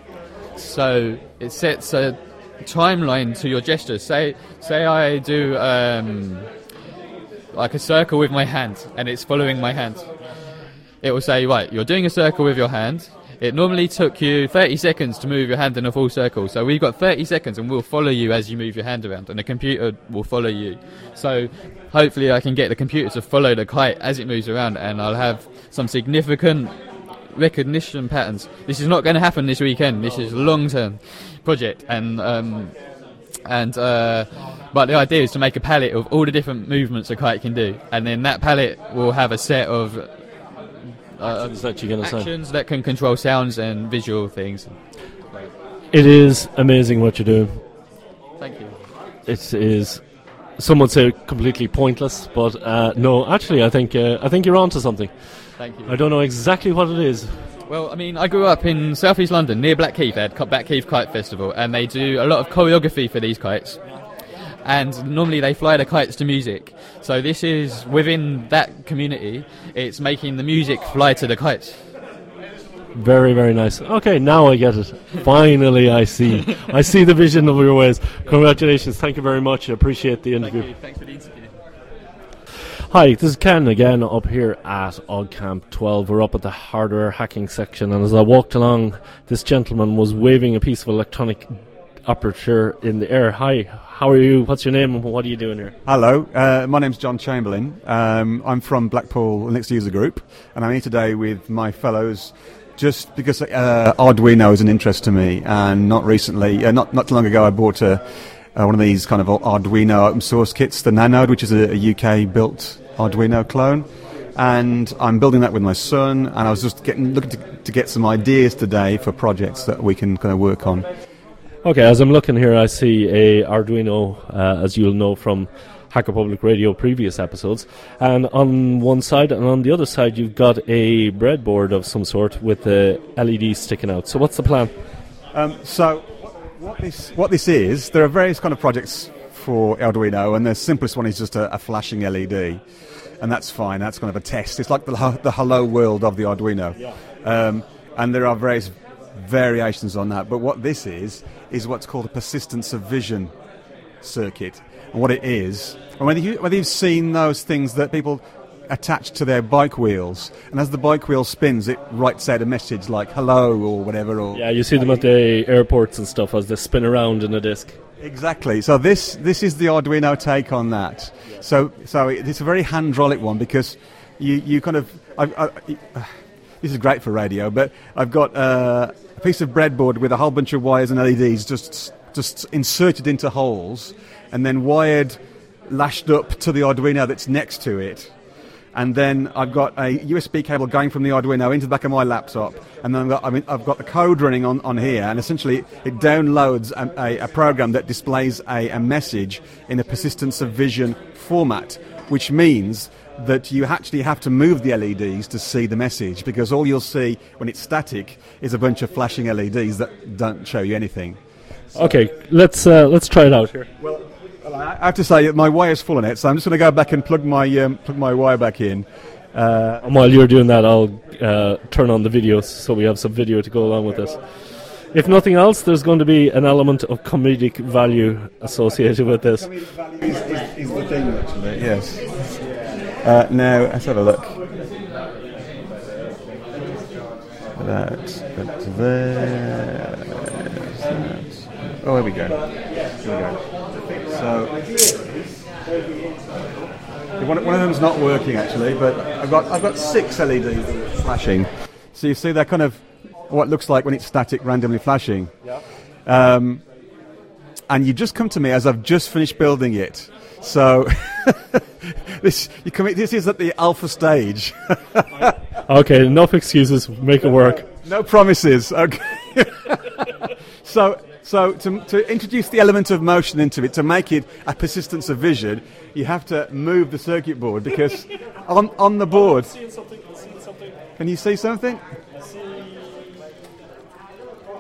So it sets a timeline to your gestures. Say, say I do um, like a circle with my hand, and it's following my hand. It will say, right, you're doing a circle with your hand. It normally took you thirty seconds to move your hand in a full circle, so we've got thirty seconds and we'll follow you as you move your hand around, and the computer will follow you. So hopefully I can get the computer to follow the kite as it moves around, and I'll have some significant recognition patterns. This is not going to happen this weekend. This is a long-term project, and um, and uh, but the idea is to make a palette of all the different movements a kite can do, and then that palette will have a set of Uh, actions that you're going to actions that can control sounds and visual things. It is amazing what you're doing. Thank you. It is, some would say, completely pointless, but uh, no, actually, I think uh, I think you're onto something. Thank you. I don't know exactly what it is. Well, I mean, I grew up in southeast London near Blackheath. They had Blackheath Kite Festival, and they do a lot of choreography for these kites. And normally they fly the kites to music. So this is, within that community, it's making the music fly to the kites. Very, very nice. Okay, now I get it. Finally, I see. I see the vision of your ways. Congratulations. Thank you very much. I appreciate the interview. Thank you. Thanks for the interview. Hi, this is Ken again up here at OggCamp twelve. We're up at the hardware hacking section, and as I walked along, this gentleman was waving a piece of electronic aperture in the air. Hi, how are you? What's your name and what are you doing here? Hello, uh, my name's John Chamberlain. Um, I'm from Blackpool Linux User Group, and I'm here today with my fellows just because uh, Arduino is an interest to me. And not recently, uh, not not too long ago, I bought a, uh, one of these kind of Arduino open source kits, the Nanode, which is a, a U K-built Arduino clone. And I'm building that with my son, and I was just getting looking to, to get some ideas today for projects that we can kind of work on. Okay, as I'm looking here, I see a Arduino, uh, as you'll know from Hacker Public Radio previous episodes, and on one side and on the other side you've got a breadboard of some sort with the L E D sticking out. So what's the plan? Um, so what this what this is, there are various kind of projects for Arduino, and the simplest one is just a, a flashing L E D, and that's fine. That's kind of a test. It's like the the hello world of the Arduino, yeah. um, and there are various variations on that. But what this is is what's called a persistence of vision circuit. And what it is, and whether, you, whether you've seen those things that people attach to their bike wheels, and as the bike wheel spins, it writes out a message like hello or whatever. Or yeah, you see them at the airports and stuff as they spin around in a disc. Exactly. So this this is the Arduino take on that. Yeah. So so it's a very hydraulic one because you, you kind of... I, I, uh, this is great for radio, but I've got uh, a piece of breadboard with a whole bunch of wires and L E Ds just just inserted into holes, and then wired, lashed up to the Arduino that's next to it. And then I've got a U S B cable going from the Arduino into the back of my laptop, and then I've got, I mean, I've got the code running on, on here, and essentially it downloads a, a, a program that displays a, a message in a persistence of vision format, which means that you actually have to move the L E Ds to see the message, because all you'll see when it's static is a bunch of flashing L E Ds that don't show you anything. So okay, let's uh, let's try it out here. Well, I have to say my wire's full on it, so I'm just going to go back and plug my um, plug my wire back in. Uh, and while you're doing that, I'll uh, turn on the video so we have some video to go along with this. If nothing else, there's going to be an element of comedic value associated with this. Comedic value is, is, is the thing, actually. Yes. Uh, now let's have a look. That, that there. That. Oh, here we go. Here we go. So one, one of them's not working actually, but I've got I've got six L E Ds flashing. So you see they're kind of what looks like when it's static, randomly flashing. Yeah. Um, and you just come to me as I've just finished building it. So this you come. This is at the alpha stage. Okay, enough excuses. Make it work. No promises. Okay. so. So to, to introduce the element of motion into it, to make it a persistence of vision, you have to move the circuit board, because on on the board... Can you see something? Can you see something?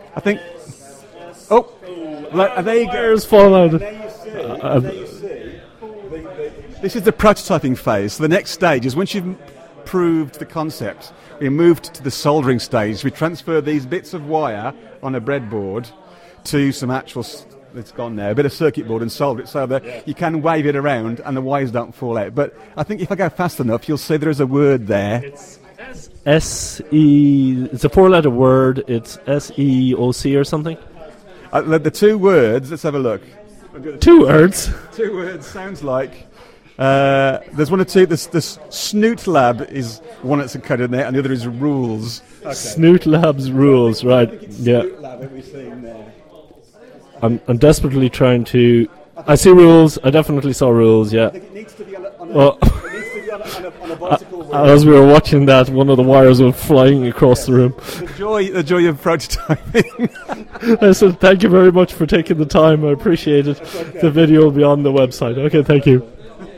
I think. Oh, like, there you go. Wires fall out. There you see. Uh, there you see. The, the, this is the prototyping phase. So the next stage is once you've proved the concept, we moved to the soldering stage. We transfer these bits of wire on a breadboard to some actual. It's gone now. A bit of circuit board and solder it so that yeah. you can wave it around and the wires don't fall out. But I think if I go fast enough, you'll see there is a word there. It's S E. It's a four-letter word. It's S E O C or something. Uh, the, the two words. Let's have a look. Two words. Two words sounds like. Uh, there's one or two. This this Snoot Lab is one that's encoded in there, and the other is rules. Okay. Snoot Lab's rules, right? Yeah. Snoot Lab that we're seeing there. I'm, I'm desperately trying to. I see rules. I definitely saw rules. Yeah. I think it needs to be on a, on a, well, it needs to be on a, on a, on a bicycle. Uh, as we were watching that, one of the wires went flying across the room. The joy, the joy of prototyping. I said, "Thank you very much for taking the time. I appreciate it." Okay. The video will be on the website. Okay, thank you.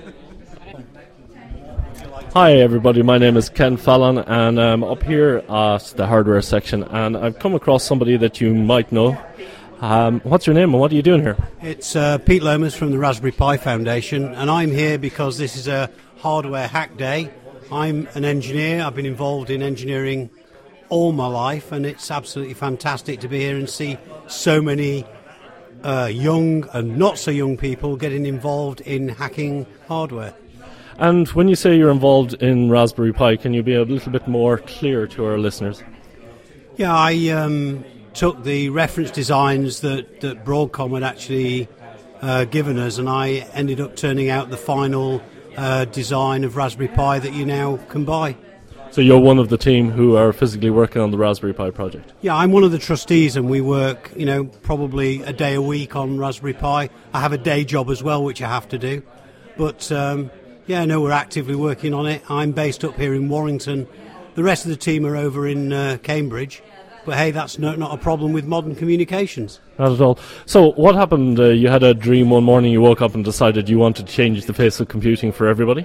Hi everybody, my name is Ken Fallon and I'm up here at the hardware section and I've come across somebody that you might know. Um, what's your name and what are you doing here? It's uh, Pete Lomas from the Raspberry Pi Foundation, and I'm here because this is a hardware hack day. I'm an engineer. I've been involved in engineering all my life, and it's absolutely fantastic to be here and see so many uh, young and not so young people getting involved in hacking hardware. And when you say you're involved in Raspberry Pi, can you be a little bit more clear to our listeners? Yeah, I um, took the reference designs that, that Broadcom had actually uh, given us, and I ended up turning out the final uh, design of Raspberry Pi that you now can buy. So you're one of the team who are physically working on the Raspberry Pi project? Yeah, I'm one of the trustees, and we work, you know, probably a day a week on Raspberry Pi. I have a day job as well, which I have to do. But, um, yeah, no, we're actively working on it. I'm based up here in Warrington. The rest of the team are over in uh, Cambridge. But, hey, that's no, not a problem with modern communications. Not at all. So what happened? Uh, you had a dream one morning, you woke up and decided you wanted to change the face of computing for everybody?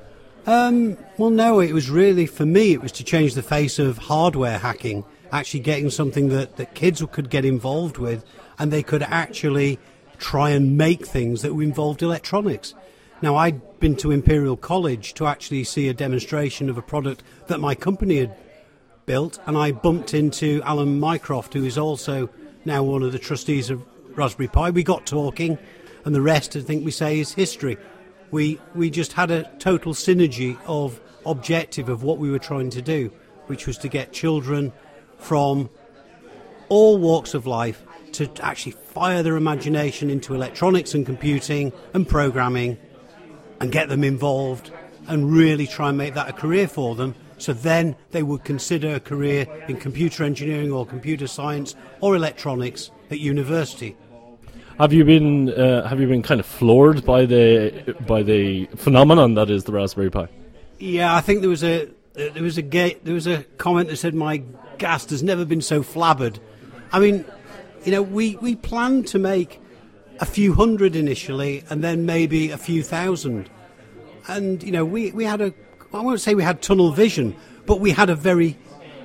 Um, well, no, it was really, for me, it was to change the face of hardware hacking, actually getting something that, that kids could get involved with, and they could actually try and make things that involved electronics. Now, I'd been to Imperial College to actually see a demonstration of a product that my company had built, and I bumped into Alan Mycroft, who is also now one of the trustees of Raspberry Pi. We got talking, and the rest, I think we say, is history. We we just had a total synergy of objective of what we were trying to do, which was to get children from all walks of life to actually fire their imagination into electronics and computing and programming and get them involved and really try and make that a career for them. So then they would consider a career in computer engineering or computer science or electronics at university. Have you been uh, have you been kind of floored by the by the phenomenon that is the Raspberry Pi? Yeah, I think there was a uh, there was a ga- there was a comment that said my gas has never been so flabbered. I mean, you know, we we planned to make a few hundred initially, and then maybe a few thousand, and you know, we we had a I won't say we had tunnel vision, but we had a very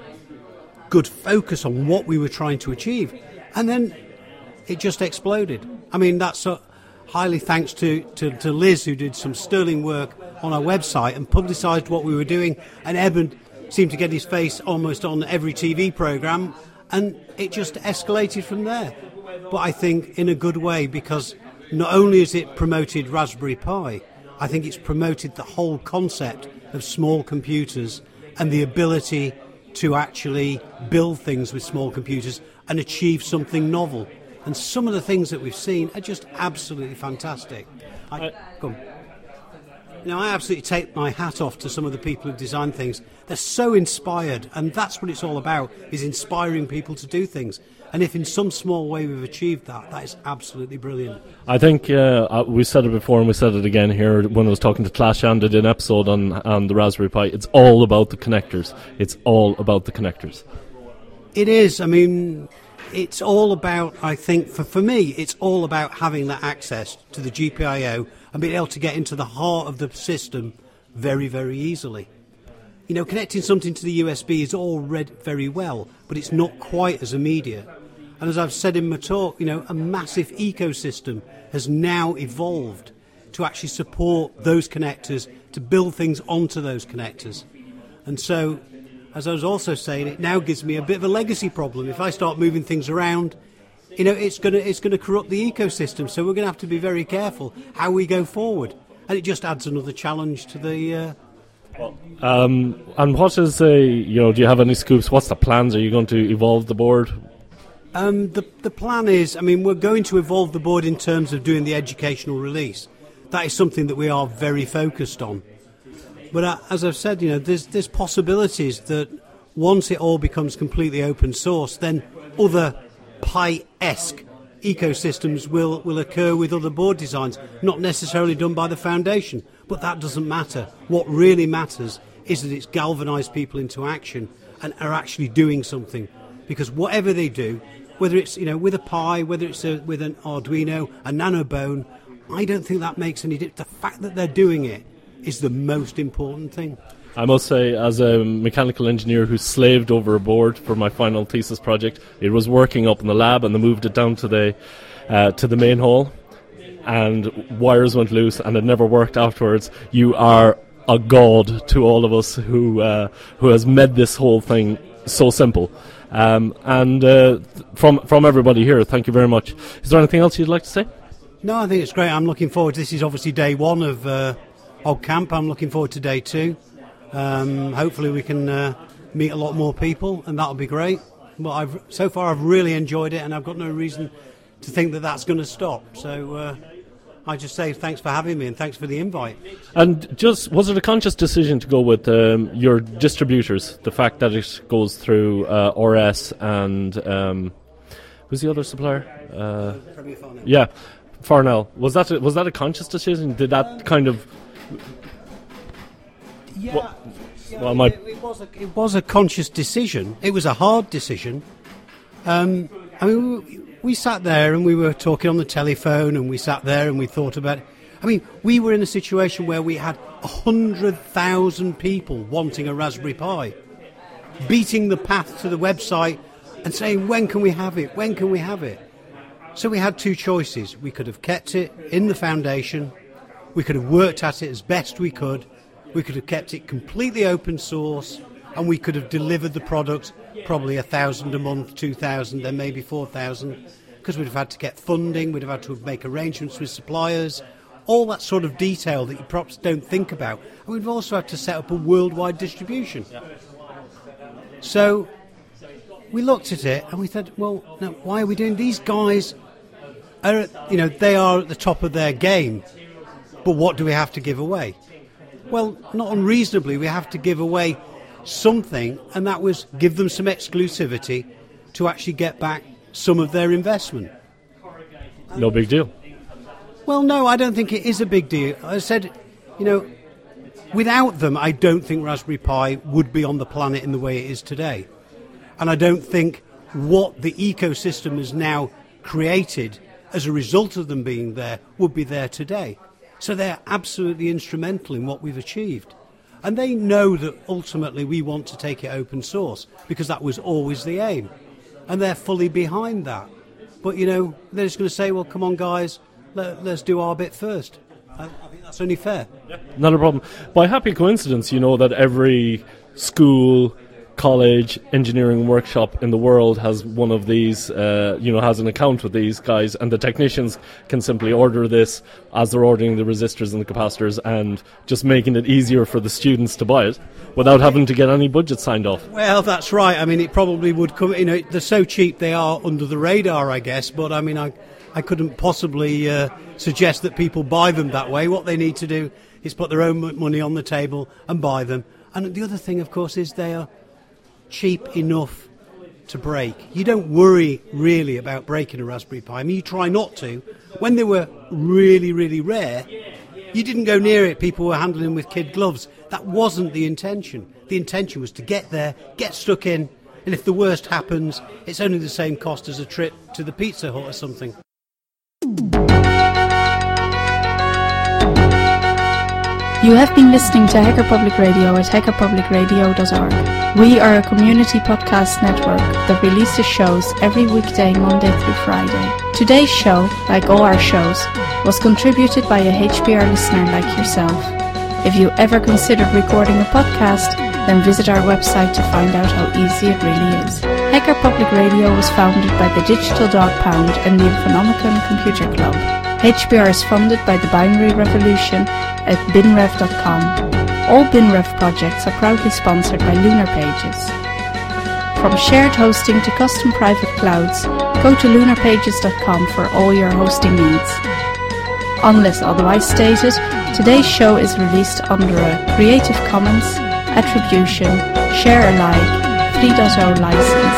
good focus on what we were trying to achieve, and then it just exploded. I mean, that's uh, highly thanks to, to, to Liz, who did some sterling work on our website and publicised what we were doing, and Eben seemed to get his face almost on every T V programme, and it just escalated from there. But I think in a good way, because not only has it promoted Raspberry Pi, I think it's promoted the whole concept of small computers and the ability to actually build things with small computers and achieve something novel. And some of the things that we've seen are just absolutely fantastic. I, uh, come. Now, I absolutely take my hat off to some of the people who design things. They're so inspired, and that's what it's all about, is inspiring people to do things. And if in some small way we've achieved that, that is absolutely brilliant. I think uh, we said it before and we said it again here when I was talking to Clash and did an episode on, on the Raspberry Pi. It's all about the connectors. It's all about the connectors. It is. I mean, it's all about, I think, for, for me, it's all about having that access to the G P I O and being able to get into the heart of the system very, very easily. You know, connecting something to the U S B is all read very well, but it's not quite as immediate. And as I've said in my talk, you know, a massive ecosystem has now evolved to actually support those connectors, to build things onto those connectors. And so, as I was also saying, it now gives me a bit of a legacy problem. If I start moving things around, you know, it's going to it's going to corrupt the ecosystem. So we're going to have to be very careful how we go forward. And it just adds another challenge to the... Uh, um, and what is a, you know, do you have any scoops? What's the plans? Are you going to evolve the board? Um, the, the plan is, I mean, we're going to evolve the board in terms of doing the educational release. That is something that we are very focused on. But uh, as I've said, you know, there's, there's possibilities that once it all becomes completely open source, then other Pi-esque ecosystems will, will occur with other board designs, not necessarily done by the foundation. But that doesn't matter. What really matters is that it's galvanised people into action and are actually doing something. Because whatever they do, whether it's, you know, with a Pi, whether it's a, with an Arduino, a Nanobone, I don't think that makes any difference. The fact that they're doing it is the most important thing. I must say, as a mechanical engineer who slaved over a board for my final thesis project, it was working up in the lab, and they moved it down to the uh, to the main hall, and wires went loose, and it never worked afterwards. You are a god to all of us who uh, who has made this whole thing so simple. Um, and uh, from from everybody here, thank you very much. Is there anything else you'd like to say? No, I think it's great. I'm looking forward. This is obviously day one of uh, OggCamp. I'm looking forward to day two. Um, hopefully we can uh, meet a lot more people, and that'll be great. But I've, so far I've really enjoyed it, and I've got no reason to think that that's going to stop. So uh, I just say thanks for having me, and thanks for the invite. And just, was it a conscious decision to go with um, your distributors? The fact that it goes through uh, R S and um, who's the other supplier? Uh, yeah, Farnell. Was that a, was that a conscious decision? Did that kind of Yeah, well, yeah well, my it, it, was a, it was a conscious decision. It was a hard decision. Um, I mean, we, we sat there and we were talking on the telephone, and we sat there and we thought about it. I mean, we were in a situation where we had one hundred thousand people wanting a Raspberry Pi, beating the path to the website and saying, when can we have it? When can we have it? So we had two choices. We could have kept it in the foundation. We could have worked at it as best we could. We could have kept it completely open source, and we could have delivered the product probably a thousand a month, two thousand, then maybe four thousand, because we'd have had to get funding, we'd have had to make arrangements with suppliers, all that sort of detail that you perhaps don't think about. And we've also had to set up a worldwide distribution. So we looked at it and we said, well, now, why are we doing? These guys are, you know, they are at the top of their game, but what do we have to give away? Well, not unreasonably, we have to give away something, and that was give them some exclusivity to actually get back some of their investment. No big deal. Well, no, I don't think it is a big deal. I said, you know, without them, I don't think Raspberry Pi would be on the planet in the way it is today. And I don't think what the ecosystem has now created as a result of them being there would be there today. So they're absolutely instrumental in what we've achieved. And they know that ultimately we want to take it open source, because that was always the aim. And they're fully behind that. But, you know, they're just going to say, well, come on, guys, let, let's do our bit first. I, I think that's only fair. Yeah, not a problem. By happy coincidence, you know that every school, college, engineering workshop in the world has one of these, uh, you know, has an account with these guys, and the technicians can simply order this as they're ordering the resistors and the capacitors, and just making it easier for the students to buy it without having to get any budget signed off. Well, that's right. I mean, it probably would come, you know, they're so cheap they are under the radar, I guess, but I mean, I, I couldn't possibly uh, suggest that people buy them that way. What they need to do is put their own money on the table and buy them. And the other thing, of course, is they are cheap enough to break. You don't worry really about breaking a Raspberry Pi. I mean, you try not to. When they were really, really rare, you didn't go near it. People were handling them with kid gloves. That wasn't the intention. The intention was to get there, get stuck in, and if the worst happens, it's only the same cost as a trip to the Pizza Hut or something. You have been listening to Hacker Public Radio at hacker public radio dot org. We are a community podcast network that releases shows every weekday, Monday through Friday. Today's show, like all our shows, was contributed by a H P R listener like yourself. If you ever considered recording a podcast, then visit our website to find out how easy it really is. Hacker Public Radio was founded by the Digital Dog Pound and the Infonomicon Computer Club. H P R is funded by the Binary Revolution at binrev dot com. All BinRev projects are proudly sponsored by Lunar Pages. From shared hosting to custom private clouds, go to lunar pages dot com for all your hosting needs. Unless otherwise stated, today's show is released under a Creative Commons Attribution Share Alike three point oh license.